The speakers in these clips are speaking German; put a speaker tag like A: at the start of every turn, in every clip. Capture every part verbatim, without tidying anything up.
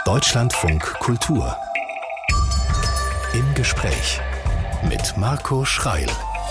A: Deutschlandfunk Kultur. Im Gespräch mit Marco Schreil.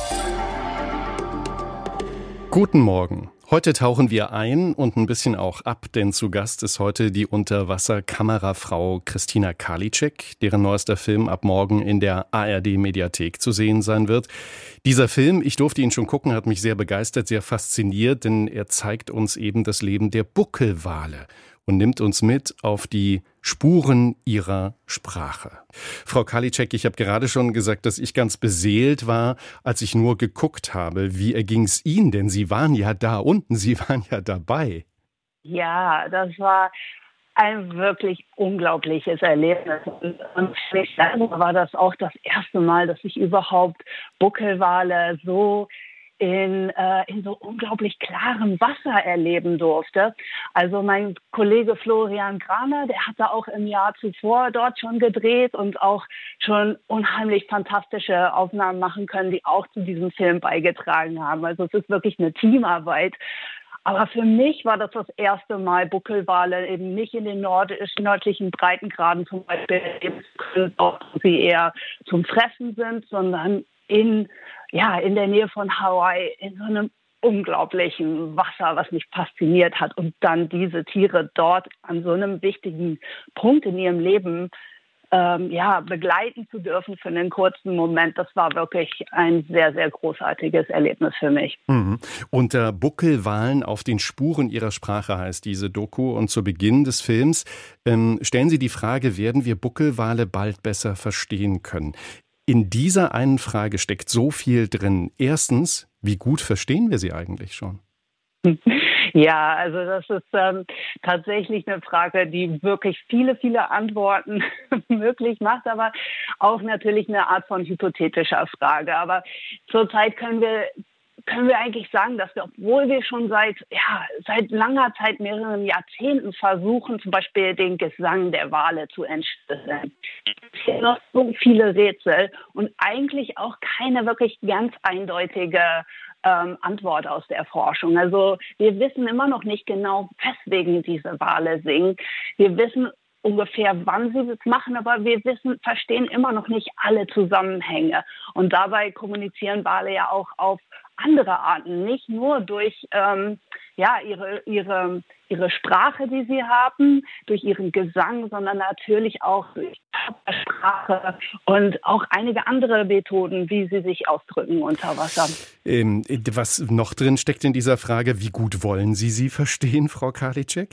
B: Guten Morgen. Heute tauchen wir ein und ein bisschen auch ab, denn zu Gast ist heute die Unterwasserkamerafrau Christina Karliczek, deren neuester Film ab morgen in der A R D-Mediathek zu sehen sein wird. Dieser Film, ich durfte ihn schon gucken, hat mich sehr begeistert, sehr fasziniert, denn er zeigt uns eben das Leben der Buckelwale und nimmt uns mit auf die Spuren ihrer Sprache. Frau Karliczek, ich habe gerade schon gesagt, dass ich ganz beseelt war, als ich nur geguckt habe. Wie erging es Ihnen denn? Sie waren ja da unten, Sie waren ja dabei.
C: Ja, das war ein wirklich unglaubliches Erlebnis. Und für mich selber war das auch das erste Mal, dass ich überhaupt Buckelwale so in, äh, in so unglaublich klarem Wasser erleben durfte. Also mein Kollege Florian Graner, der hatte auch im Jahr zuvor dort schon gedreht und auch schon unheimlich fantastische Aufnahmen machen können, die auch zu diesem Film beigetragen haben. Also es ist wirklich eine Teamarbeit. Aber für mich war das das erste Mal, Buckelwale eben nicht in den nordisch, nördlichen Breitengraden zum Beispiel, wo sie eher zum Fressen sind, sondern in, ja, in der Nähe von Hawaii, in so einem unglaublichen Wasser, was mich fasziniert hat. Und dann diese Tiere dort an so einem wichtigen Punkt in ihrem Leben ähm, ja, begleiten zu dürfen für einen kurzen Moment, das war wirklich ein sehr, sehr großartiges Erlebnis für mich.
B: Mhm. Unter Buckelwalen auf den Spuren ihrer Sprache heißt diese Doku. Und zu Beginn des Films ähm, stellen Sie die Frage, werden wir Buckelwale bald besser verstehen können? In dieser einen Frage steckt so viel drin. Erstens, wie gut verstehen wir sie eigentlich schon?
C: Ja, also das ist ähm, tatsächlich eine Frage, die wirklich viele, viele Antworten möglich macht, aber auch natürlich eine Art von hypothetischer Frage. Aber zurzeit können wir können wir eigentlich sagen, dass wir, obwohl wir schon seit, ja, seit langer Zeit, mehreren Jahrzehnten versuchen, zum Beispiel den Gesang der Wale zu entschlüsseln, es gibt noch so viele Rätsel und eigentlich auch keine wirklich ganz eindeutige ähm, Antwort aus der Forschung. Also wir wissen immer noch nicht genau, weswegen diese Wale singen. Wir wissen ungefähr, wann sie das machen, aber wir wissen, verstehen immer noch nicht alle Zusammenhänge. Und dabei kommunizieren Wale ja auch auf andere Arten, nicht nur durch ähm, ja, ihre, ihre, ihre Sprache, die sie haben, durch ihren Gesang, sondern natürlich auch durch Körpersprache und auch einige andere Methoden, wie sie sich ausdrücken unter Wasser.
B: Ähm, was noch drin steckt in dieser Frage, wie gut wollen Sie sie verstehen, Frau Karliczek?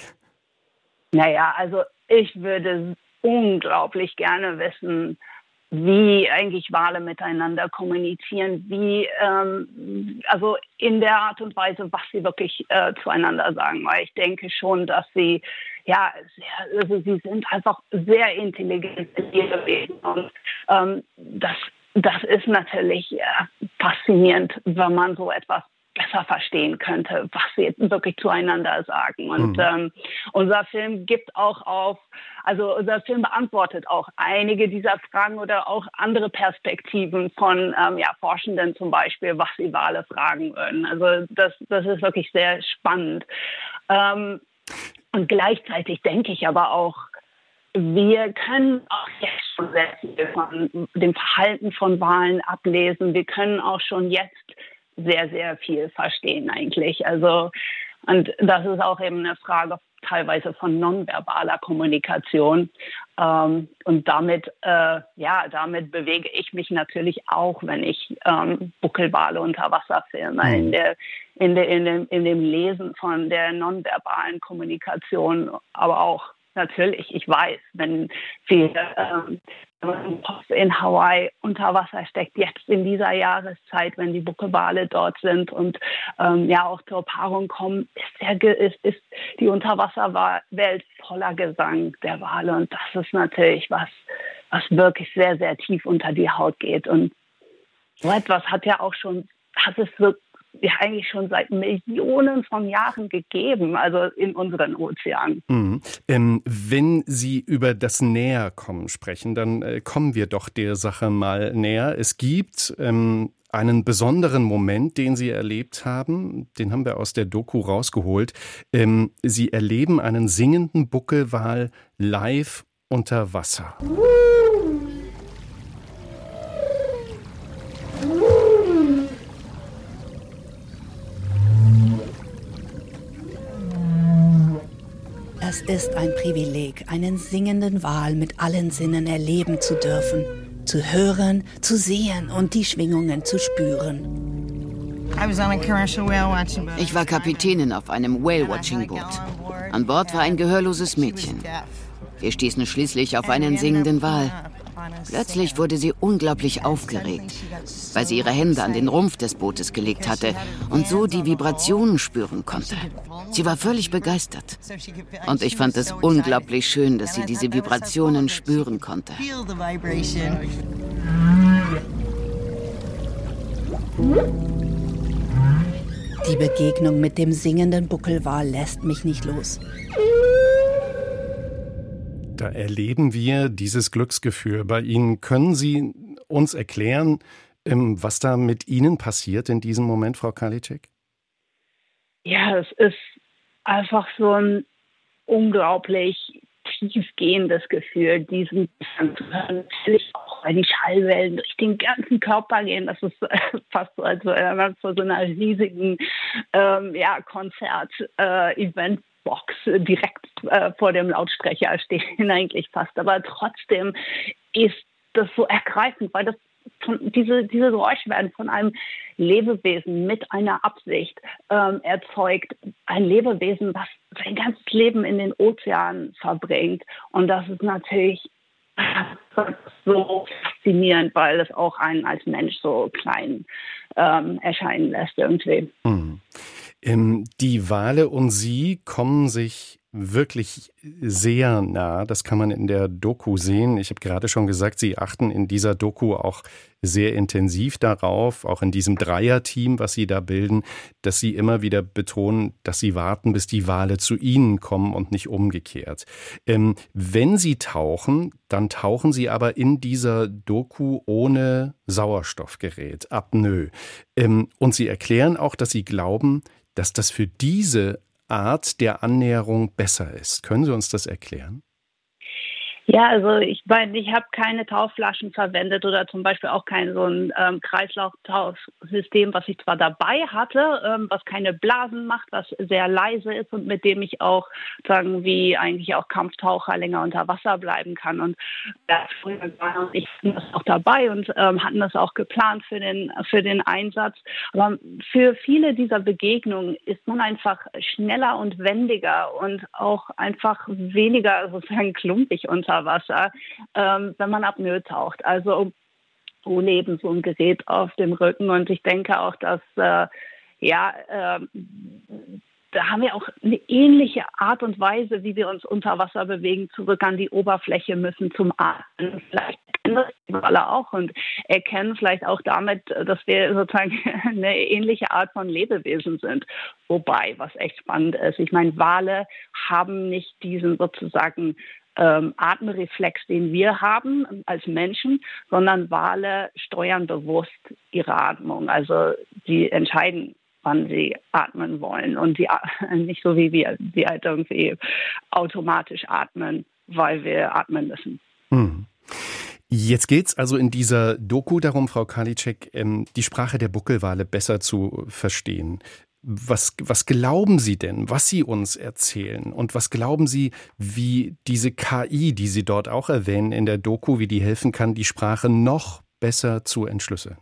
C: Naja, also ich würde unglaublich gerne wissen, wie eigentlich Wale miteinander kommunizieren, wie ähm, also in der Art und Weise, was sie wirklich äh, zueinander sagen. Weil ich denke schon, dass sie ja, sehr, also sie sind einfach sehr intelligente Lebewesen und ähm, das das ist natürlich äh, faszinierend, wenn man so etwas besser verstehen könnte, was sie wirklich zueinander sagen. Und mhm. ähm, unser Film gibt auch auf, also unser Film beantwortet auch einige dieser Fragen oder auch andere Perspektiven von ähm, ja, Forschenden zum Beispiel, was sie Wale fragen würden. Also das, das ist wirklich sehr spannend. Ähm, und gleichzeitig denke ich aber auch, wir können auch jetzt schon sehr viel von dem Verhalten von Walen ablesen. Wir können auch schon jetzt sehr, sehr viel verstehen eigentlich. Also, und das ist auch eben eine Frage teilweise von nonverbaler Kommunikation. Ähm, und damit, äh, ja, damit bewege ich mich natürlich auch, wenn ich ähm, Buckelwale unter Wasser filme, mhm. in der, in der, in dem, in dem Lesen von der nonverbalen Kommunikation, aber auch natürlich, ich weiß, wenn viele ähm, in Hawaii unter Wasser steckt, jetzt in dieser Jahreszeit, wenn die Buckelwale dort sind und ähm, ja auch zur Paarung kommen, ist, der, ist, ist die Unterwasserwelt voller Gesang der Wale. Und das ist natürlich was, was wirklich sehr, sehr tief unter die Haut geht. Und so etwas hat ja auch schon, hat es wirklich ja eigentlich schon seit Millionen von Jahren gegeben, also in unseren Ozeanen.
B: Mhm. Ähm, wenn Sie über das Näherkommen sprechen, dann äh, kommen wir doch der Sache mal näher. Es gibt ähm, einen besonderen Moment, den Sie erlebt haben, den haben wir aus der Doku rausgeholt. Ähm, Sie erleben einen singenden Buckelwal live unter Wasser.
D: Es ist ein Privileg, einen singenden Wal mit allen Sinnen erleben zu dürfen, zu hören, zu sehen und die Schwingungen zu spüren.
E: Ich war Kapitänin auf einem Whale-Watching-Boot. An Bord war ein gehörloses Mädchen. Wir stießen schließlich auf einen singenden Wal. Plötzlich wurde sie unglaublich aufgeregt, weil sie ihre Hände an den Rumpf des Bootes gelegt hatte und so die Vibrationen spüren konnte. Sie war völlig begeistert. Und ich fand es unglaublich schön, dass sie diese Vibrationen spüren konnte.
D: Die Begegnung mit dem singenden Buckelwal lässt mich nicht los.
B: Da erleben wir dieses Glücksgefühl bei Ihnen. Können Sie uns erklären, was da mit Ihnen passiert in diesem Moment, Frau Karliczek?
C: Ja, es ist einfach so ein unglaublich tiefgehendes Gefühl, diesen Gesang zu hören. Natürlich auch, weil die Schallwellen durch den ganzen Körper gehen. Das ist fast so, als wäre man vor so einer riesigen ähm, ja, Konzert-Event äh, Box direkt äh, vor dem Lautsprecher stehen eigentlich fast. Aber trotzdem ist das so ergreifend, weil das von, diese, diese Geräusche werden von einem Lebewesen mit einer Absicht ähm, erzeugt. Ein Lebewesen, was sein ganzes Leben in den Ozeanen verbringt. Und das ist natürlich so faszinierend, weil es auch einen als Mensch so klein ähm, erscheinen lässt irgendwie.
B: Hm. Ähm, die Wale und Sie kommen sich wirklich sehr nah. Das kann man in der Doku sehen. Ich habe gerade schon gesagt, Sie achten in dieser Doku auch sehr intensiv darauf, auch in diesem Dreierteam, was Sie da bilden, dass Sie immer wieder betonen, dass Sie warten, bis die Wale zu Ihnen kommen und nicht umgekehrt. Ähm, wenn Sie tauchen, dann tauchen Sie aber in dieser Doku ohne Sauerstoffgerät, Apnoe. Ähm, und Sie erklären auch, dass Sie glauben, dass das für diese Art der Annäherung besser ist. Können Sie uns das erklären?
C: Ja, also ich meine, ich habe keine Tauchflaschen verwendet oder zum Beispiel auch kein so ein ähm, Kreislauftauchsystem, was ich zwar dabei hatte, ähm, was keine Blasen macht, was sehr leise ist und mit dem ich auch, sagen wie eigentlich auch Kampftaucher länger unter Wasser bleiben kann. Und ja, früher waren ich das auch dabei und ähm, hatten das auch geplant für den für den Einsatz. Aber für viele dieser Begegnungen ist man einfach schneller und wendiger und auch einfach weniger sozusagen klumpig unter Wasser, ähm, wenn man Apnoe taucht. Also ohne eben so ein Gerät auf dem Rücken. Und ich denke auch, dass äh, ja, äh, da haben wir auch eine ähnliche Art und Weise, wie wir uns unter Wasser bewegen, zurück an die Oberfläche müssen zum Atmen. Vielleicht kennen das die Wale auch und erkennen vielleicht auch damit, dass wir sozusagen eine ähnliche Art von Lebewesen sind. Wobei, was echt spannend ist, ich meine, Wale haben nicht diesen sozusagen Ähm, Atemreflex, den wir haben als Menschen, sondern Wale steuern bewusst ihre Atmung. Also sie entscheiden, wann sie atmen wollen und sie nicht so wie wir, die halt irgendwie automatisch atmen, weil wir atmen müssen.
B: Hm. Jetzt geht es also in dieser Doku darum, Frau Karliczek, ähm, die Sprache der Buckelwale besser zu verstehen. Was, was glauben Sie denn, was Sie uns erzählen? Und was glauben Sie, wie diese K I, die Sie dort auch erwähnen in der Doku, wie die helfen kann, die Sprache noch besser zu entschlüsseln?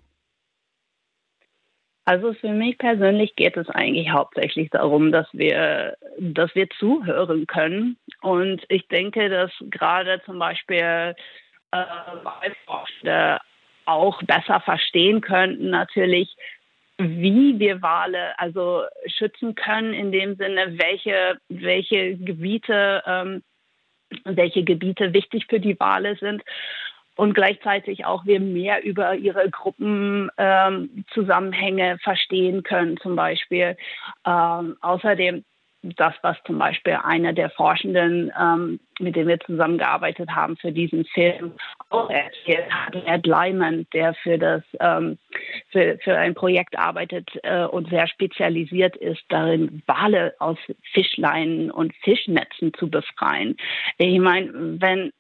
C: Also für mich persönlich geht es eigentlich hauptsächlich darum, dass wir, dass wir zuhören können. Und ich denke, dass gerade zum Beispiel äh, Walforschende auch besser verstehen könnten, natürlich, wie wir Wale also schützen können, in dem Sinne, welche, welche Gebiete, ähm, welche Gebiete wichtig für die Wale sind und gleichzeitig auch wir mehr über ihre Gruppenzusammenhänge ähm, verstehen können, zum Beispiel. Ähm, außerdem das, was zum Beispiel einer der Forschenden, ähm, mit dem wir zusammengearbeitet haben für diesen Film, auch erzählt hat, Ed Lyman, der für das ähm, für, für ein Projekt arbeitet äh, und sehr spezialisiert ist, darin Wale aus Fischleinen und Fischnetzen zu befreien. Ich meine, wenn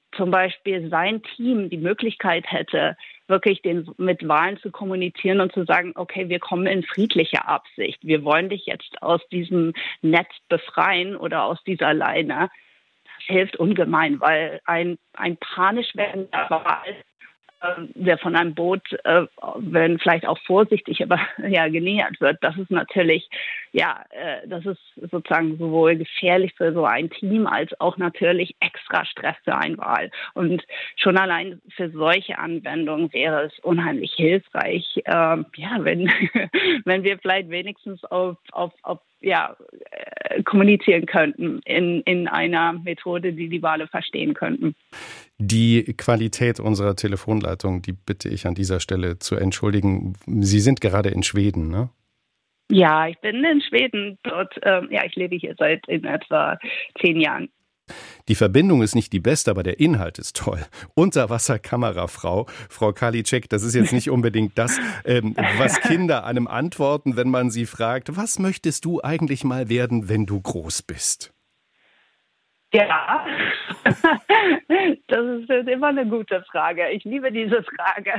C: zum Beispiel sein Team die Möglichkeit hätte, wirklich den, mit Walen zu kommunizieren und zu sagen, okay, wir kommen in friedlicher Absicht. Wir wollen dich jetzt aus diesem Netz befreien oder aus dieser Leine. Das hilft ungemein, weil ein, ein panisch werdender Wal, der von einem Boot, äh, wenn vielleicht auch vorsichtig, aber ja genähert wird, das ist natürlich, ja, äh, das ist sozusagen sowohl gefährlich für so ein Team als auch natürlich extra Stress für einen Wal. Und schon allein für solche Anwendungen wäre es unheimlich hilfreich, äh, ja, wenn wenn wir vielleicht wenigstens auf auf auf ja, äh, kommunizieren könnten in, in einer Methode, die die Wale verstehen könnten.
B: Die Qualität unserer Telefonleitung, die bitte ich an dieser Stelle zu entschuldigen. Sie sind gerade in Schweden, ne?
C: Ja, ich bin in Schweden. Dort, ähm, ja, ich lebe hier seit in etwa zehn Jahren.
B: Die Verbindung ist nicht die beste, aber der Inhalt ist toll. Unterwasserkamerafrau, Frau Karliczek, das ist jetzt nicht unbedingt das, ähm, was Kinder einem antworten, wenn man sie fragt, was möchtest du eigentlich mal werden, wenn du groß bist?
C: Ja, das ist immer eine gute Frage. Ich liebe diese Frage.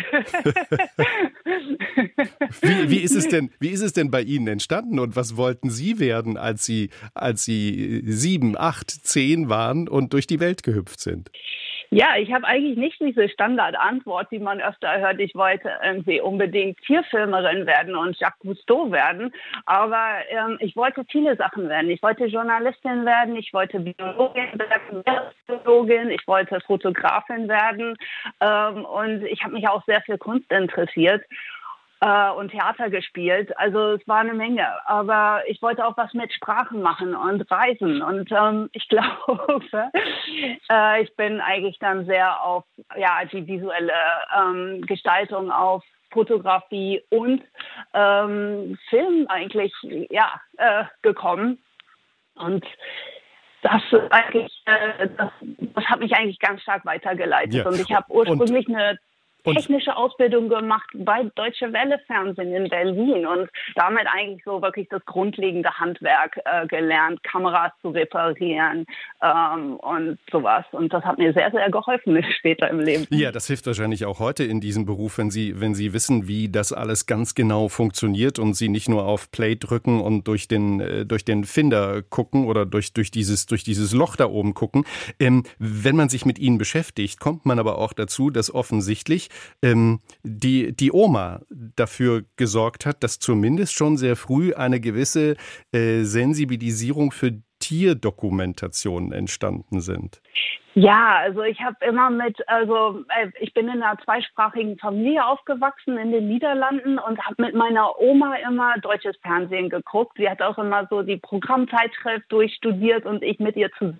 B: Wie, wie ist es denn, wie ist es denn bei Ihnen entstanden und was wollten Sie werden, als Sie, als Sie sieben, acht, zehn waren und durch die Welt gehüpft sind?
C: Ja, ich habe eigentlich nicht diese Standardantwort, die man öfter hört, ich wollte irgendwie unbedingt Tierfilmerin werden und Jacques Cousteau werden, aber ähm, ich wollte viele Sachen werden. Ich wollte Journalistin werden, ich wollte Biologin werden, Biologin, ich wollte Fotografin werden ähm, und ich habe mich auch sehr für Kunst interessiert und Theater gespielt. Also es war eine Menge. Aber ich wollte auch was mit Sprachen machen und reisen. Und ähm, ich glaube, äh, ich bin eigentlich dann sehr auf ja die visuelle ähm, Gestaltung, auf Fotografie und ähm, Film eigentlich ja äh, gekommen. Und das eigentlich, äh, das, das hat mich eigentlich ganz stark weitergeleitet. Ja. Und ich habe ursprünglich und eine technische Ausbildung gemacht bei Deutsche Welle Fernsehen in Berlin und damit eigentlich so wirklich das grundlegende Handwerk äh, gelernt, Kameras zu reparieren ähm, und sowas. Und das hat mir sehr, sehr geholfen später im Leben.
B: Ja, das hilft wahrscheinlich auch heute in diesem Beruf, wenn Sie, wenn Sie wissen, wie das alles ganz genau funktioniert und Sie nicht nur auf Play drücken und durch den, äh, durch den Finder gucken oder durch, durch, dieses, durch dieses Loch da oben gucken. Ähm, wenn man sich mit Ihnen beschäftigt, kommt man aber auch dazu, dass offensichtlich ähm, die, die Oma dafür gesorgt hat, dass zumindest schon sehr früh eine gewisse äh, Sensibilisierung für Tierdokumentationen entstanden sind.
C: Ja, also ich habe immer mit, also ich bin in einer zweisprachigen Familie aufgewachsen in den Niederlanden und habe mit meiner Oma immer deutsches Fernsehen geguckt. Sie hat auch immer so die Programmzeitschrift durchstudiert und ich mit ihr zusammen.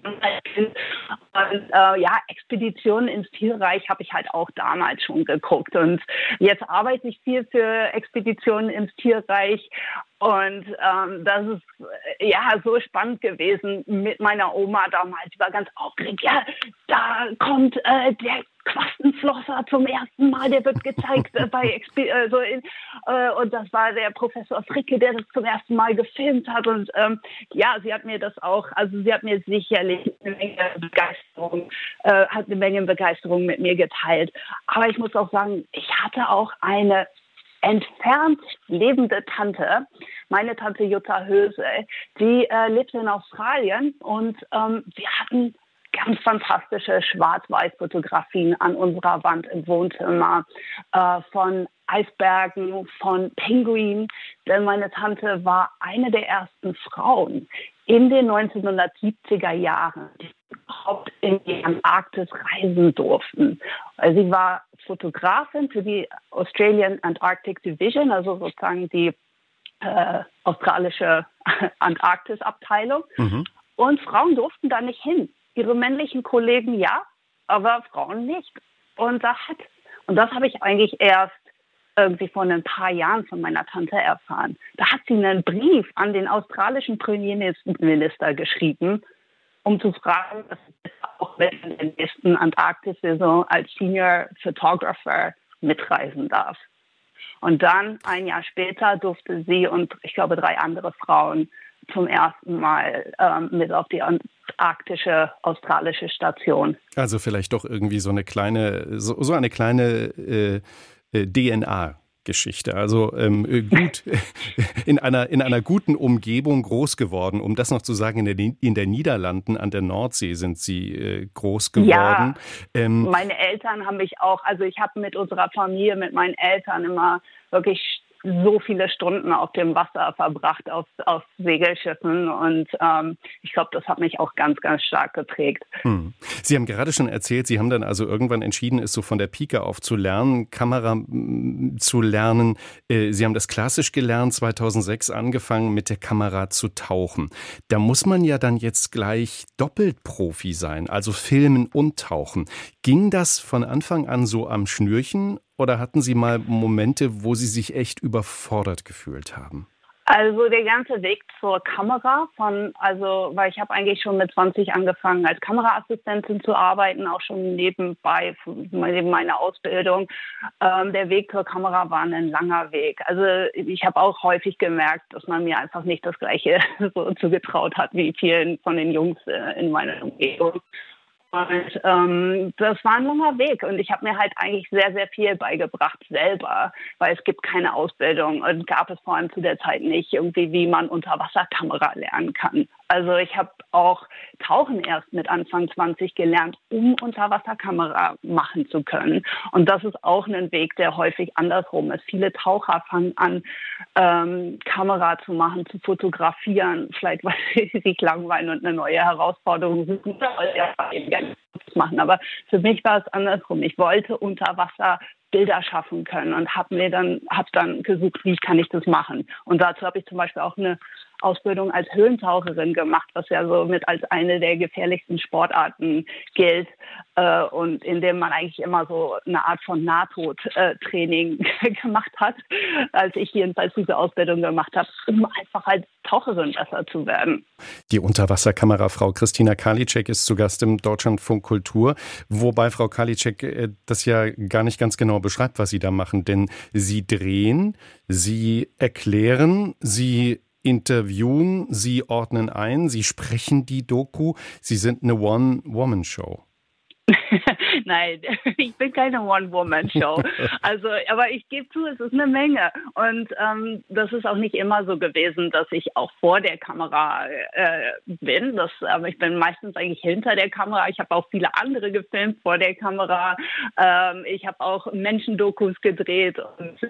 C: Und äh, ja, Expeditionen ins Tierreich habe ich halt auch damals schon geguckt. Und jetzt arbeite ich viel für Expeditionen ins Tierreich. Und ähm, das ist ja so spannend gewesen mit meiner Oma damals. Ich war ganz aufgeregt. Ja, da kommt äh, der Quastenflosser zum ersten Mal. Der wird gezeigt äh, bei Expe- äh, so in, äh, und das war der Professor Fricke, der das zum ersten Mal gefilmt hat. Und ähm, ja, sie hat mir das auch, also sie hat mir sicherlich eine Menge Begeisterung, äh, hat eine Menge Begeisterung mit mir geteilt. Aber ich muss auch sagen, ich hatte auch eine entfernt lebende Tante, meine Tante Jutta Höse, die äh, lebte in Australien und ähm, wir hatten ganz fantastische Schwarz-Weiß-Fotografien an unserer Wand im Wohnzimmer äh, von Eisbergen, von Pinguinen, denn meine Tante war eine der ersten Frauen in den neunzehnhundertsiebziger Jahren, die überhaupt in die Antarktis reisen durften. Also sie war Fotografin für die Australian Antarctic Division, also sozusagen die äh, australische Antarktis-Abteilung. Mhm. Und Frauen durften da nicht hin. Ihre männlichen Kollegen ja, aber Frauen nicht. Und, da hat, und das habe ich eigentlich erst irgendwie vor ein paar Jahren von meiner Tante erfahren. Da hat sie einen Brief an den australischen Premierminister geschrieben, um zu fragen, dass sie auch in der nächsten Antarktis-Saison als Senior Photographer mitreisen darf. Und dann, ein Jahr später, durfte sie und ich glaube drei andere Frauen zum ersten Mal ähm, mit auf die arktische, australische Station.
B: Also vielleicht doch irgendwie so eine kleine, so, so eine kleine äh, D N A-Geschichte. Also ähm, gut in einer, in einer guten Umgebung groß geworden. Um das noch zu sagen, in der, in der Niederlanden an der Nordsee sind Sie äh, groß geworden.
C: Ja,
B: ähm,
C: meine Eltern haben mich auch, also ich habe mit unserer Familie, mit meinen Eltern immer wirklich so viele Stunden auf dem Wasser verbracht, auf, auf Segelschiffen und ähm, ich glaube, das hat mich auch ganz, ganz stark geprägt.
B: Hm. Sie haben gerade schon erzählt, Sie haben dann also irgendwann entschieden, es so von der Pike auf zu lernen, Kamera m, zu lernen. Äh, Sie haben das klassisch gelernt, zweitausendsechs angefangen mit der Kamera zu tauchen. Da muss man ja dann jetzt gleich doppelt Profi sein, also filmen und tauchen. Ging das von Anfang an so am Schnürchen? Oder hatten Sie mal Momente, wo Sie sich echt überfordert gefühlt haben?
C: Also der ganze Weg zur Kamera, von also weil ich habe eigentlich schon mit zwanzig angefangen als Kameraassistentin zu arbeiten, auch schon nebenbei neben meiner Ausbildung. Ähm, der Weg zur Kamera war ein langer Weg. Also ich habe auch häufig gemerkt, dass man mir einfach nicht das Gleiche so zugetraut hat wie vielen von den Jungs äh, in meiner Umgebung. Und ähm, das war ein langer Weg und ich habe mir halt eigentlich sehr, sehr viel beigebracht selber, weil es gibt keine Ausbildung und gab es vor allem zu der Zeit nicht irgendwie, wie man Unterwasserkamera lernen kann. Also ich habe auch Tauchen erst mit Anfang zwanzig gelernt, um Unterwasserkamera machen zu können. Und das ist auch ein Weg, der häufig andersrum ist. Viele Taucher fangen an, ähm, Kamera zu machen, zu fotografieren, vielleicht weil sie sich langweilen und eine neue Herausforderung suchen, weil sie eben gerne machen. Aber für mich war es andersrum. Ich wollte unter Wasser Bilder schaffen können und habe mir dann habe dann gesucht, wie kann ich das machen. Und dazu habe ich zum Beispiel auch eine Ausbildung als Höhlentaucherin gemacht, was ja so mit als eine der gefährlichsten Sportarten gilt äh, und in dem man eigentlich immer so eine Art von Nahtodtraining gemacht hat, als ich jedenfalls diese Ausbildung gemacht habe, um einfach als Taucherin besser zu werden.
B: Die Unterwasserkamerafrau Christina Karliczek ist zu Gast im Deutschlandfunk Kultur, wobei Frau Karliczek äh, das ja gar nicht ganz genau beschreibt, was Sie da machen, denn Sie drehen, Sie erklären, Sie interviewen, Sie ordnen ein, Sie sprechen die Doku, Sie sind eine One-Woman-Show.
C: Nein, ich bin keine One-Woman-Show. Also, aber ich gebe zu, es ist eine Menge. Und ähm, das ist auch nicht immer so gewesen, dass ich auch vor der Kamera äh, bin. Das, aber ich bin meistens eigentlich hinter der Kamera. Ich habe auch viele andere gefilmt vor der Kamera. Ähm, ich habe auch Menschendokus gedreht. Und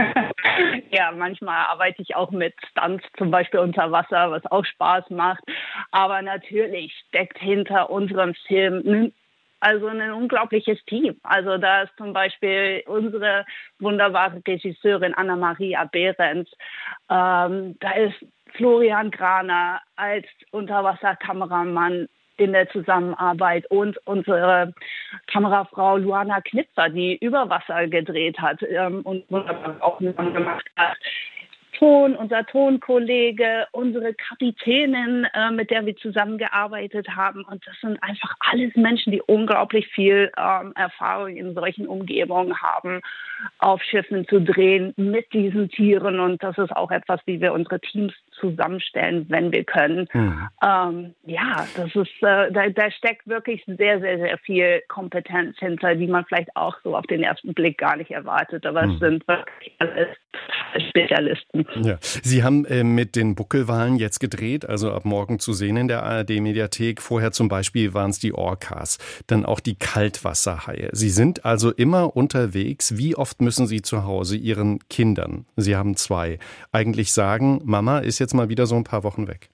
C: äh, ja, manchmal arbeite ich auch mit Stunts, zum Beispiel unter Wasser, was auch Spaß macht. Aber natürlich steckt hinter unserem Film also ein unglaubliches Team. Also da ist zum Beispiel unsere wunderbare Regisseurin Anna-Maria Behrens. Ähm, da ist Florian Graner als Unterwasserkameramann in der Zusammenarbeit und unsere Kamerafrau Luana Knipser, die Überwasser gedreht hat ähm, und wunderbar Aufnahmen gemacht hat. Ton, unser Tonkollege, unsere Kapitänin, äh, mit der wir zusammengearbeitet haben. Und das sind einfach alles Menschen, die unglaublich viel ähm, Erfahrung in solchen Umgebungen haben, auf Schiffen zu drehen mit diesen Tieren. Und das ist auch etwas, wie wir unsere Teams zusammenstellen, wenn wir können. Mhm. Ähm, ja, das ist, äh, da, da steckt wirklich sehr, sehr, sehr viel Kompetenz hinter, die man vielleicht auch so auf den ersten Blick gar nicht erwartet. Aber mhm. es sind wirklich alles Spezialisten.
B: Ja. Sie haben äh, mit den Buckelwalen jetzt gedreht, also ab morgen zu sehen in der A R D-Mediathek. Vorher zum Beispiel waren es die Orcas, dann auch die Kaltwasserhaie. Sie sind also immer unterwegs. Wie oft müssen Sie zu Hause Ihren Kindern, Sie haben zwei, eigentlich sagen, Mama ist jetzt mal wieder so ein paar Wochen weg?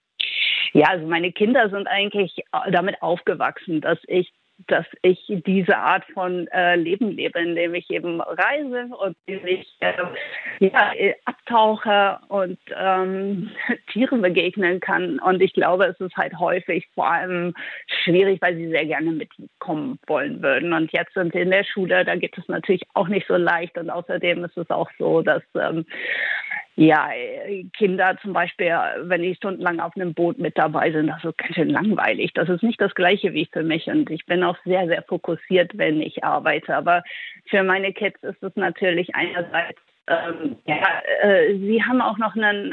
C: Ja, also meine Kinder sind eigentlich damit aufgewachsen, dass ich dass ich diese Art von äh, Leben lebe, indem ich eben reise und ich äh, ja, abtauche und ähm, Tieren begegnen kann. Und ich glaube, es ist halt häufig vor allem schwierig, weil sie sehr gerne mitkommen wollen würden. Und jetzt sind sie in der Schule, da geht es natürlich auch nicht so leicht. Und außerdem ist es auch so, dass ähm, ja, Kinder zum Beispiel, wenn die stundenlang auf einem Boot mit dabei sind, das ist ganz schön langweilig. Das ist nicht das Gleiche wie für mich und ich bin auch sehr, sehr fokussiert, wenn ich arbeite. Aber für meine Kids ist es natürlich einerseits ähm, ja, äh, sie haben auch noch einen,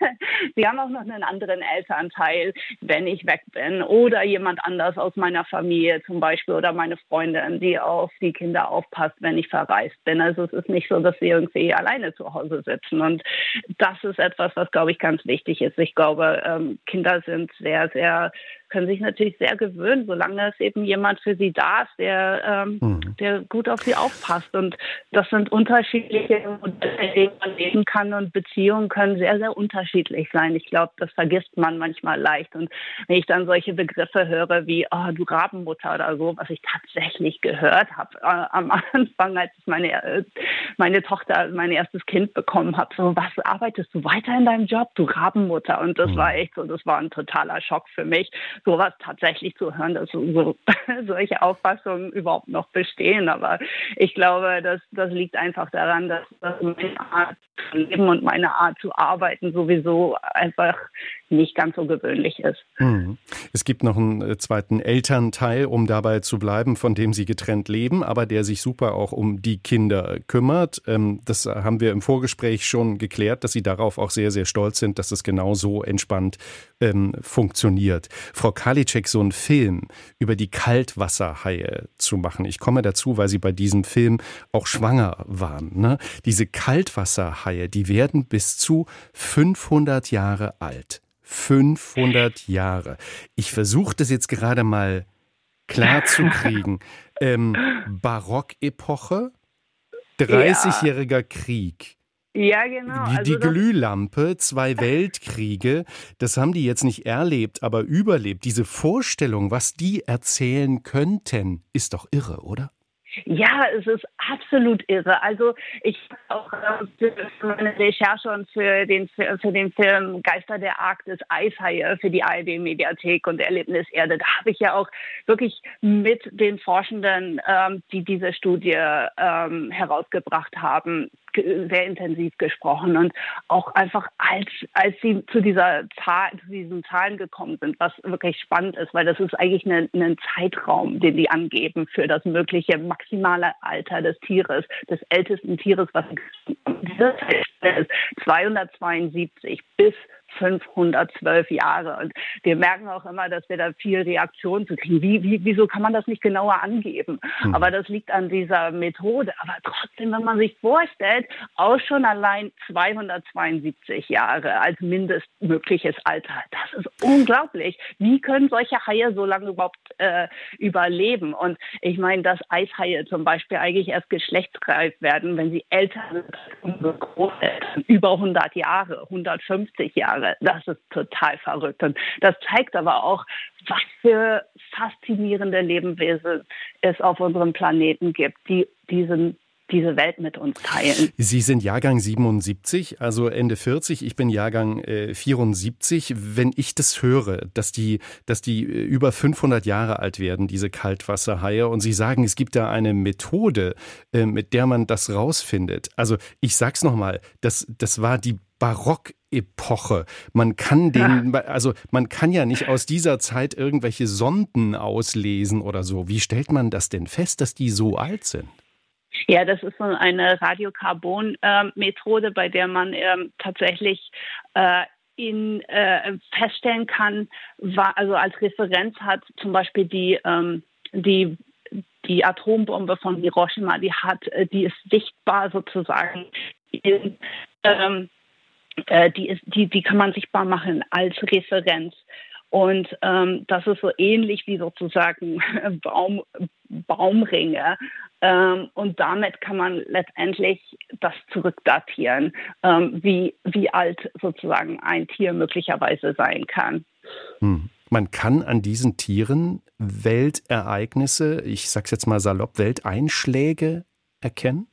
C: sie haben auch noch einen anderen Elternteil, wenn ich weg bin, oder jemand anders aus meiner Familie zum Beispiel oder meine Freundin, die auf die Kinder aufpasst, wenn ich verreist bin. Also es ist nicht so, dass sie irgendwie alleine zu Hause sitzen. Und das ist etwas, was, glaube ich, ganz wichtig ist. Ich glaube, ähm, Kinder sind sehr, sehr können sich natürlich sehr gewöhnen, solange es eben jemand für sie da ist, der, ähm, mhm. der gut auf sie aufpasst. Und das sind unterschiedliche Modelle, in denen man leben kann, und Beziehungen können sehr, sehr unterschiedlich sein. Ich glaube, das vergisst man manchmal leicht. Und wenn ich dann solche Begriffe höre wie oh, du Rabenmutter oder so, was ich tatsächlich gehört habe äh, am Anfang, als ich meine, äh, meine Tochter, mein erstes Kind bekommen habe, so, was, arbeitest du weiter in deinem Job, du Rabenmutter? Und das mhm. war echt so, das war ein totaler Schock für mich, sowas tatsächlich zu hören, dass so, solche Auffassungen überhaupt noch bestehen. Aber ich glaube, das, das liegt einfach daran, dass, dass meine Art zu leben und meine Art zu arbeiten sowieso einfach nicht ganz so gewöhnlich ist.
B: Hm. Es gibt noch einen zweiten Elternteil, um dabei zu bleiben, von dem Sie getrennt leben, aber der sich super auch um die Kinder kümmert. Das haben wir im Vorgespräch schon geklärt, dass Sie darauf auch sehr, sehr stolz sind, dass das genau so entspannt ähm, funktioniert. Frau Karliczek, so einen Film über die Kaltwasserhaie zu machen. Ich komme dazu, weil Sie bei diesem Film auch schwanger waren. Ne? Diese Kaltwasserhaie, die werden bis zu fünfhundert Jahre alt. fünfhundert Jahre. Ich versuche das jetzt gerade mal klar zu kriegen. Ähm, Barockepoche, dreißigjähriger ja. Krieg.
C: Ja, genau.
B: Die,
C: also
B: die Glühlampe, zwei Weltkriege, das haben die jetzt nicht erlebt, aber überlebt. Diese Vorstellung, was die erzählen könnten, ist doch irre, oder?
C: Ja, es ist absolut irre. Also ich habe auch äh, für meine Recherche und für den, für den Film Geister der Arktis, Eishaie für die A R D-Mediathek und Erlebnis Erde, da habe ich ja auch wirklich mit den Forschenden, ähm, die diese Studie ähm, herausgebracht haben, sehr intensiv gesprochen, und auch einfach als als sie zu dieser Zahl, zu diesen Zahlen gekommen sind, was wirklich spannend ist, weil das ist eigentlich ein eine Zeitraum, den die angeben für das mögliche maximale Alter des Tieres, des ältesten Tieres, was diese Zeit ist zweihundertzweiundsiebzig bis fünfhundertzwölf Jahre. Und wir merken auch immer, dass wir da viel Reaktion zu kriegen. Wie, wie, wieso kann man das nicht genauer angeben? Mhm. Aber das liegt an dieser Methode. Aber trotzdem, wenn man sich vorstellt, auch schon allein zweihundertzweiundsiebzig Jahre als mindestmögliches Alter. Das ist unglaublich. Wie können solche Haie so lange überhaupt äh, überleben? Und ich meine, dass Eishaie zum Beispiel eigentlich erst geschlechtsreif werden, wenn sie älter sind als unsere Großeltern. Über hundert Jahre, hundertfünfzig Jahre. Das ist total verrückt. Und das zeigt aber auch, was für faszinierende Lebewesen es auf unserem Planeten gibt, die diesen diese Welt mit uns teilen.
B: Sie sind Jahrgang siebenundsiebzig, also Ende vierzig. Ich bin Jahrgang äh, vierundsiebzig. Wenn ich das höre, dass die, dass die über fünfhundert Jahre alt werden, diese Kaltwasserhaie, und Sie sagen, es gibt da eine Methode, äh, mit der man das rausfindet. Also ich sag's nochmal, das, das war die Barockepoche. Man kann den, also man kann ja nicht aus dieser Zeit irgendwelche Sonden auslesen oder so. Wie stellt man das denn fest, dass die so alt sind?
C: Ja, das ist so eine Radiokarbon-Methode, äh, bei der man ähm, tatsächlich äh, in, äh, feststellen kann, war, also als Referenz hat zum Beispiel die, ähm, die, die Atombombe von Hiroshima, die hat, die ist sichtbar sozusagen in, ähm, äh, die ist, die, die kann man sichtbar machen als Referenz. Und ähm, das ist so ähnlich wie sozusagen Baum, Baumringe. Ähm, und damit kann man letztendlich das zurückdatieren, ähm, wie, wie alt sozusagen ein Tier möglicherweise sein kann.
B: Hm. Man kann an diesen Tieren Weltereignisse, ich sag's jetzt mal salopp, Welteinschläge erkennen?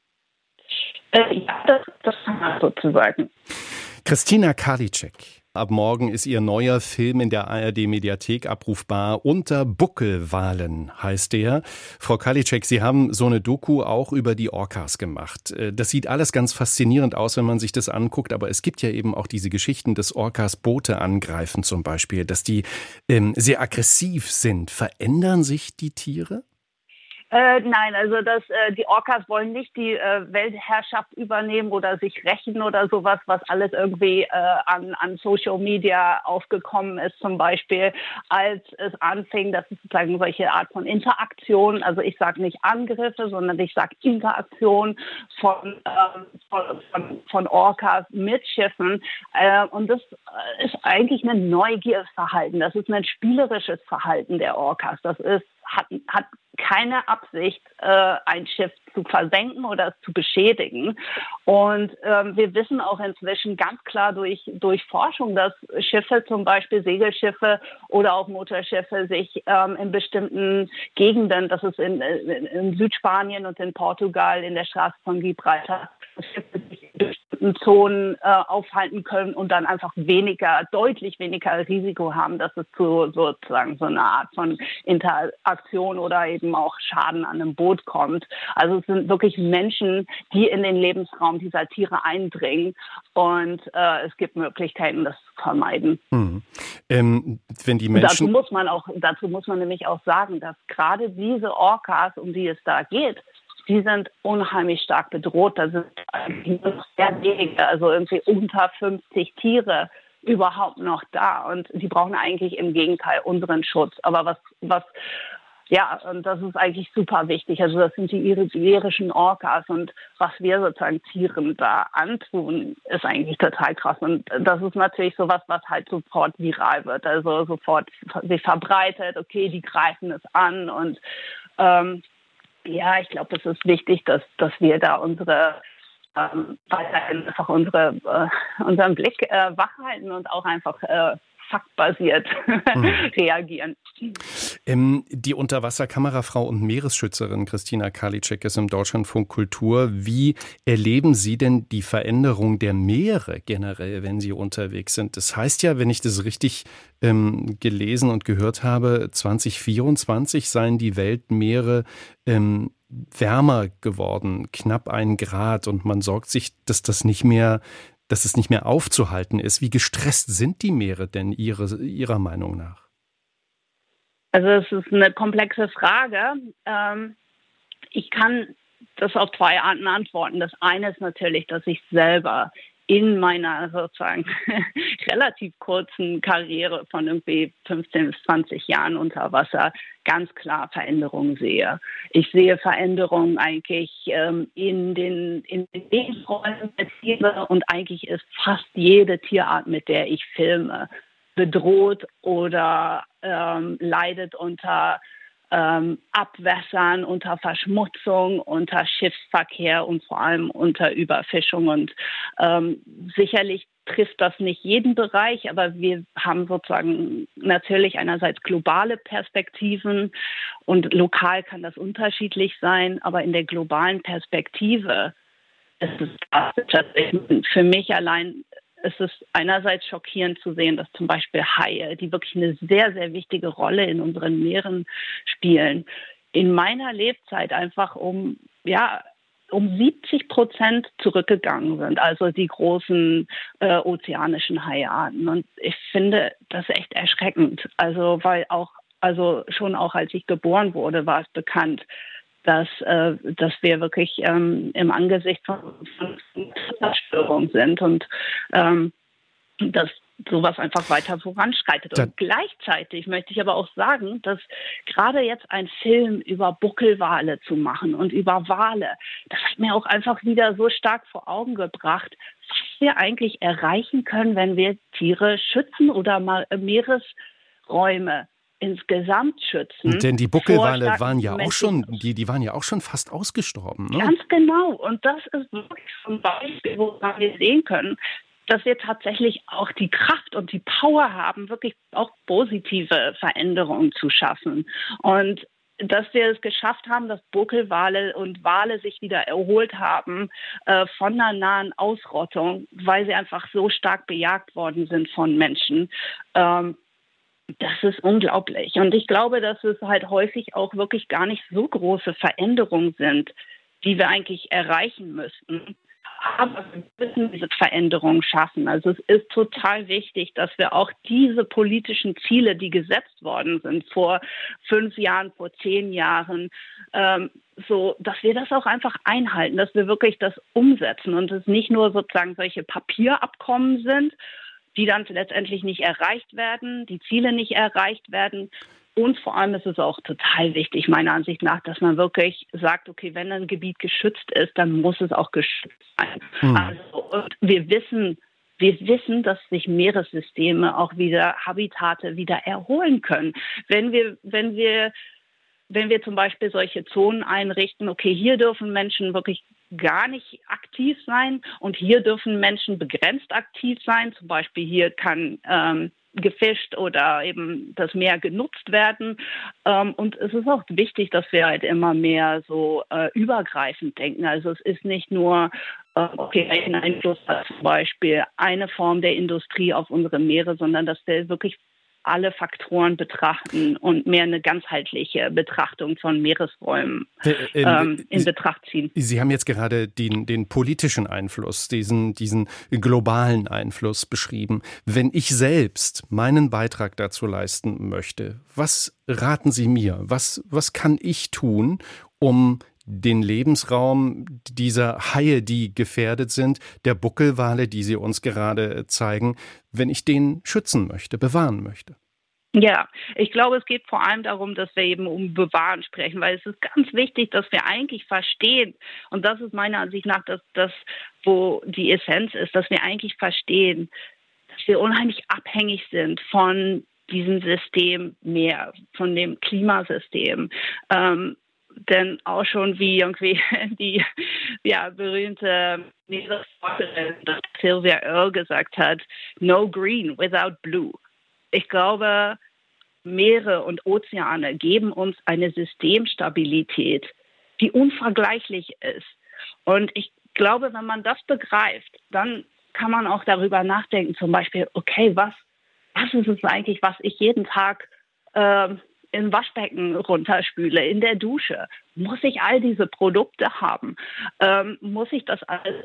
C: Äh, ja, das, das kann man sozusagen.
B: Christina Karliczek. Ab morgen ist ihr neuer Film in der A R D-Mediathek abrufbar. Unter Buckelwalen heißt der. Frau Karliczek, Sie haben so eine Doku auch über die Orcas gemacht. Das sieht alles ganz faszinierend aus, wenn man sich das anguckt. Aber es gibt ja eben auch diese Geschichten, dass Orcas Boote angreifen zum Beispiel, dass die ähm, sehr aggressiv sind. Verändern sich die Tiere?
C: Äh, nein, also das, äh, die Orcas wollen nicht die äh, Weltherrschaft übernehmen oder sich rächen oder sowas, was alles irgendwie äh, an, an Social Media aufgekommen ist, zum Beispiel, als es anfing, das ist sozusagen solche Art von Interaktion, also ich sage nicht Angriffe, sondern ich sage Interaktion von, äh, von, von, von Orcas mit Schiffen. Äh, und das ist eigentlich ein Neugierverhalten, das ist ein spielerisches Verhalten der Orcas, das ist, hat, hat keine Absicht, äh, ein Schiff zu versenken oder zu beschädigen. Und ähm, wir wissen auch inzwischen ganz klar durch, durch Forschung, dass Schiffe, zum Beispiel Segelschiffe oder auch Motorschiffe, sich ähm, in bestimmten Gegenden, das ist in, in, in Südspanien und in Portugal, in der Straße von Gibraltar, Schiffe sich in bestimmten Zonen äh, aufhalten können und dann einfach weniger, deutlich weniger Risiko haben, dass es zu sozusagen so einer Art von Interaktion oder eben auch Schaden an einem Boot kommt. Also es sind wirklich Menschen, die in den Lebensraum dieser Tiere eindringen und äh, es gibt Möglichkeiten, das zu vermeiden.
B: Hm. Ähm, wenn die Menschen
C: dazu muss man auch, dazu muss man nämlich auch sagen, dass gerade diese Orcas, um die es da geht, die sind unheimlich stark bedroht. Da sind eigentlich nur noch sehr wenige, also irgendwie unter fünfzig Tiere überhaupt noch da. Und die brauchen eigentlich im Gegenteil unseren Schutz. Aber was, was, ja, und das ist eigentlich super wichtig. Also das sind die iberischen Orcas. Und was wir sozusagen Tieren da antun, ist eigentlich total krass. Und das ist natürlich sowas, was halt sofort viral wird. Also sofort sich verbreitet. Okay, die greifen es an und ähm, ja, ich glaube, es ist wichtig, dass, dass wir da unsere ähm, weiterhin einfach unsere, äh, unseren Blick äh, wach halten und auch einfach äh, faktbasiert mhm. reagieren.
B: Ähm, die Unterwasserkamerafrau und Meeresschützerin Christina Karliczek ist im Deutschlandfunk Kultur. Wie erleben Sie denn die Veränderung der Meere generell, wenn Sie unterwegs sind? Das heißt ja, wenn ich das richtig ähm, gelesen und gehört habe, zwanzig vierundzwanzig seien die Weltmeere ähm, wärmer geworden, knapp ein Grad, und man sorgt sich, dass das nicht mehr dass es nicht mehr aufzuhalten ist. Wie gestresst sind die Meere denn ihre, Ihrer Meinung nach?
C: Also es ist eine komplexe Frage. Ähm, ich kann das auf zwei Arten antworten. Das eine ist natürlich, dass ich selber in meiner sozusagen relativ kurzen Karriere von irgendwie fünfzehn bis zwanzig Jahren unter Wasser ganz klar Veränderungen sehe. Ich sehe Veränderungen eigentlich ähm, in den, in den Lebensräumen der Tiere, und eigentlich ist fast jede Tierart, mit der ich filme, bedroht oder ähm, leidet unter Ähm, Abwässern, unter Verschmutzung, unter Schiffsverkehr und vor allem unter Überfischung. Und ähm, sicherlich trifft das nicht jeden Bereich, aber wir haben sozusagen natürlich einerseits globale Perspektiven und lokal kann das unterschiedlich sein, aber in der globalen Perspektive ist es tatsächlich für mich allein. Es ist einerseits schockierend zu sehen, dass zum Beispiel Haie, die wirklich eine sehr, sehr wichtige Rolle in unseren Meeren spielen, in meiner Lebzeit einfach um, ja, um siebzig Prozent zurückgegangen sind. Also die großen äh, ozeanischen Haiarten. Und ich finde das echt erschreckend. Also, weil auch, also schon auch als ich geboren wurde, war es bekannt, dass, äh, dass wir wirklich ähm, im Angesicht von, von Zerstörung sind und ähm, dass sowas einfach weiter voranschreitet. Und gleichzeitig möchte ich aber auch sagen, dass gerade jetzt ein Film über Buckelwale zu machen und über Wale, das hat mir auch einfach wieder so stark vor Augen gebracht, was wir eigentlich erreichen können, wenn wir Tiere schützen oder mal Meeresräume insgesamt schützen.
B: Denn die Buckelwale waren ja auch schon, die, die waren ja auch schon fast ausgestorben. Ne?
C: Ganz genau. Und das ist wirklich ein Beispiel, wo wir sehen können, dass wir tatsächlich auch die Kraft und die Power haben, wirklich auch positive Veränderungen zu schaffen. Und dass wir es geschafft haben, dass Buckelwale und Wale sich wieder erholt haben äh, von einer nahen Ausrottung, weil sie einfach so stark bejagt worden sind von Menschen. Ähm, Das ist unglaublich. Und ich glaube, dass es halt häufig auch wirklich gar nicht so große Veränderungen sind, die wir eigentlich erreichen müssten. Aber wir müssen diese Veränderung schaffen. Also es ist total wichtig, dass wir auch diese politischen Ziele, die gesetzt worden sind vor fünf Jahren, vor zehn Jahren, ähm, so, dass wir das auch einfach einhalten, dass wir wirklich das umsetzen und es nicht nur sozusagen solche Papierabkommen sind, die dann letztendlich nicht erreicht werden, die Ziele nicht erreicht werden. Und vor allem ist es auch total wichtig, meiner Ansicht nach, dass man wirklich sagt, okay, wenn ein Gebiet geschützt ist, dann muss es auch geschützt sein. Mhm. Also, und wir wissen, wir wissen, dass sich Meeressysteme auch wieder, Habitate wieder erholen können. Wenn wir, wenn wir, wenn wir zum Beispiel solche Zonen einrichten, okay, hier dürfen Menschen wirklich gar nicht aktiv sein und hier dürfen Menschen begrenzt aktiv sein. Zum Beispiel hier kann ähm, gefischt oder eben das Meer genutzt werden. Ähm, und es ist auch wichtig, dass wir halt immer mehr so äh, übergreifend denken. Also es ist nicht nur, äh, okay, welchen Einfluss hat zum Beispiel eine Form der Industrie auf unsere Meere, sondern dass wir wirklich alle Faktoren betrachten und mehr eine ganzheitliche Betrachtung von Meeresräumen äh, äh, ähm, in Sie, Betracht ziehen.
B: Sie haben jetzt gerade den, den politischen Einfluss, diesen, diesen globalen Einfluss beschrieben. Wenn ich selbst meinen Beitrag dazu leisten möchte, was raten Sie mir? Was, was kann ich tun, um den Lebensraum dieser Haie, die gefährdet sind, der Buckelwale, die Sie uns gerade zeigen, wenn ich den schützen möchte, bewahren möchte?
C: Ja, ich glaube, es geht vor allem darum, dass wir eben um Bewahren sprechen, weil es ist ganz wichtig, dass wir eigentlich verstehen, und das ist meiner Ansicht nach das, das wo die Essenz ist, dass wir eigentlich verstehen, dass wir unheimlich abhängig sind von diesem System Meer, von dem Klimasystem. Ähm, Denn auch schon wie irgendwie die ja, berühmte Meeresforscherin Sylvia Earle gesagt hat, no green without blue. Ich glaube, Meere und Ozeane geben uns eine Systemstabilität, die unvergleichlich ist. Und ich glaube, wenn man das begreift, dann kann man auch darüber nachdenken, zum Beispiel, okay, was, was ist es eigentlich, was ich jeden Tag äh, im Waschbecken runterspüle, in der Dusche? Muss ich all diese Produkte haben? Ähm, muss ich das alles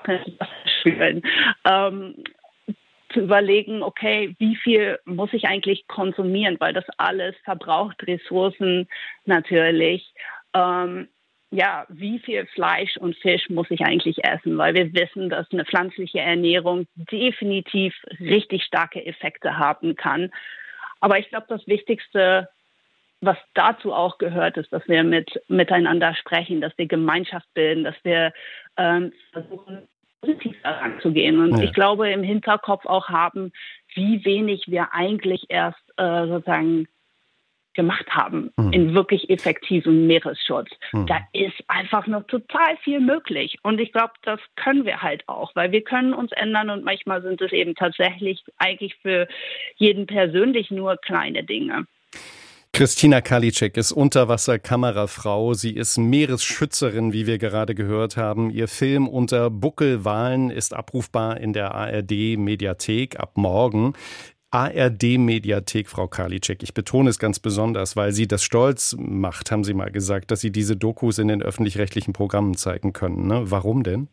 C: spülen? Ähm, zu überlegen, okay, wie viel muss ich eigentlich konsumieren, weil das alles verbraucht Ressourcen natürlich. Ähm, ja, wie viel Fleisch und Fisch muss ich eigentlich essen, weil wir wissen, dass eine pflanzliche Ernährung definitiv richtig starke Effekte haben kann. Aber ich glaube, das Wichtigste, was dazu auch gehört, ist, dass wir mit, miteinander sprechen, dass wir Gemeinschaft bilden, dass wir ähm, versuchen, positiv daran zu gehen. Und ja. ich glaube, im Hinterkopf auch haben, wie wenig wir eigentlich erst äh, sozusagen gemacht haben mhm. in wirklich effektivem Meeresschutz. Mhm. Da ist einfach noch total viel möglich. Und ich glaube, das können wir halt auch, weil wir können uns ändern und manchmal sind es eben tatsächlich eigentlich für jeden persönlich nur kleine Dinge.
B: Christina Karliczek ist Unterwasserkamerafrau. Sie ist Meeresschützerin, wie wir gerade gehört haben. Ihr Film Unter Buckelwalen ist abrufbar in der A R D-Mediathek ab morgen. A R D-Mediathek, Frau Karliczek. Ich betone es ganz besonders, weil Sie das stolz macht, haben Sie mal gesagt, dass Sie diese Dokus in den öffentlich-rechtlichen Programmen zeigen können. Ne? Warum denn?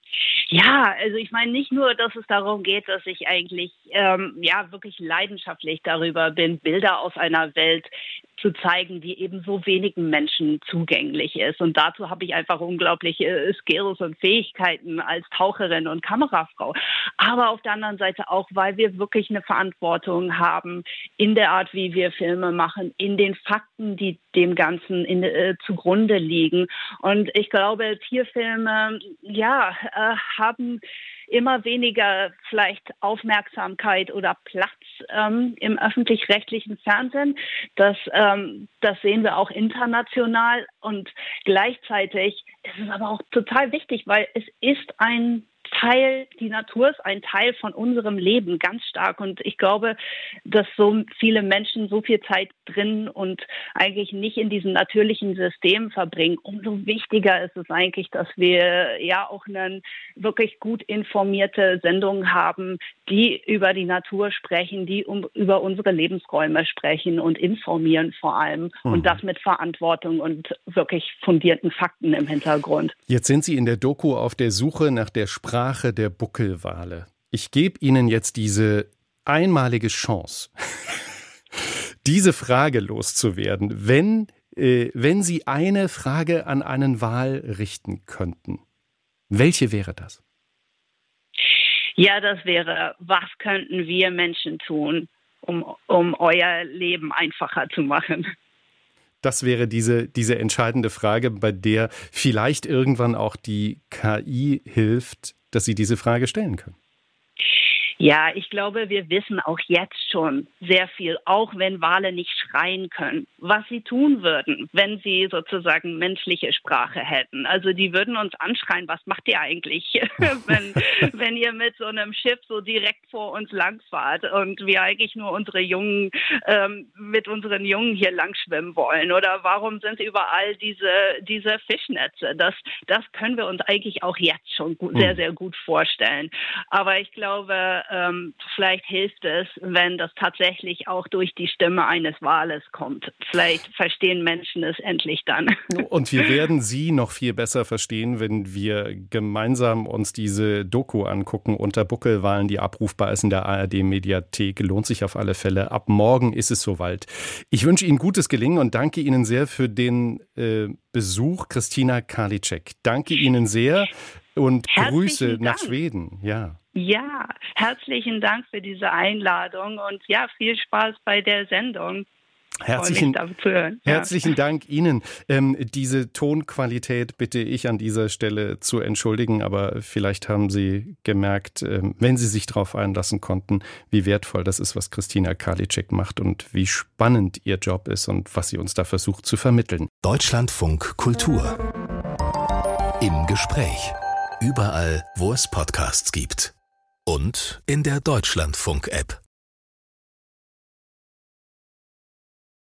C: Ja, also ich meine nicht nur, dass es darum geht, dass ich eigentlich ähm, ja wirklich leidenschaftlich darüber bin, Bilder aus einer Welt zu zeigen, die eben so wenigen Menschen zugänglich ist. Und dazu habe ich einfach unglaubliche Skills und Fähigkeiten als Taucherin und Kamerafrau. Aber auf der anderen Seite auch, weil wir wirklich eine Verantwortung haben in der Art, wie wir Filme machen, in den Fakten, die dem Ganzen in, äh, zugrunde liegen. Und ich glaube, Tierfilme, ja, äh, haben immer weniger vielleicht Aufmerksamkeit oder Platz ähm, im öffentlich-rechtlichen Fernsehen. Das, ähm, das sehen wir auch international. Und gleichzeitig ist es aber auch total wichtig, weil es ist ein Teil, die Natur ist ein Teil von unserem Leben, ganz stark. Und ich glaube, dass so viele Menschen so viel Zeit drin und eigentlich nicht in diesem natürlichen System verbringen. Umso wichtiger ist es eigentlich, dass wir ja auch eine wirklich gut informierte Sendung haben, die über die Natur sprechen, die um, über unsere Lebensräume sprechen und informieren vor allem. Mhm. Und das mit Verantwortung und wirklich fundierten Fakten im Hintergrund.
B: Jetzt sind Sie in der Doku auf der Suche nach der Sprache der Buckelwale. Ich gebe Ihnen jetzt diese einmalige Chance, diese Frage loszuwerden, wenn, äh, wenn Sie eine Frage an einen Wal richten könnten. Welche wäre das?
C: Ja, das wäre, was könnten wir Menschen tun, um, um euer Leben einfacher zu machen?
B: Das wäre diese, diese entscheidende Frage, bei der vielleicht irgendwann auch die K I hilft, dass Sie diese Frage stellen können.
C: Ja, ich glaube, wir wissen auch jetzt schon sehr viel, auch wenn Wale nicht schreien können, was sie tun würden, wenn sie sozusagen menschliche Sprache hätten. Also die würden uns anschreien, was macht ihr eigentlich, wenn, wenn ihr mit so einem Schiff so direkt vor uns langfahrt und wir eigentlich nur unsere Jungen, ähm, mit unseren Jungen hier lang schwimmen wollen? Oder warum sind überall diese, diese Fischnetze? Das, das können wir uns eigentlich auch jetzt schon gut, sehr, sehr gut vorstellen. Aber ich glaube, Ähm, vielleicht hilft es, wenn das tatsächlich auch durch die Stimme eines Wales kommt. Vielleicht verstehen Menschen es endlich dann.
B: Und wir werden Sie noch viel besser verstehen, wenn wir gemeinsam uns diese Doku angucken unter Buckelwalen, die abrufbar ist in der A R D-Mediathek. Lohnt sich auf alle Fälle. Ab morgen ist es soweit. Ich wünsche Ihnen gutes Gelingen und danke Ihnen sehr für den äh, Besuch. Christina Karliczek. Danke Ihnen sehr und Grüße nach Schweden. Ja.
C: Ja, herzlichen Dank für diese Einladung und ja, viel Spaß bei der Sendung.
B: Herzlichen,
C: zu hören. Ja.
B: herzlichen Dank Ihnen. Ähm, diese Tonqualität bitte ich an dieser Stelle zu entschuldigen, aber vielleicht haben Sie gemerkt, ähm, wenn Sie sich darauf einlassen konnten, wie wertvoll das ist, was Christina Karliczek macht und wie spannend ihr Job ist und was sie uns da versucht zu vermitteln.
A: Deutschlandfunk Kultur. Im Gespräch. Überall, wo es Podcasts gibt. Und in der Deutschlandfunk-App.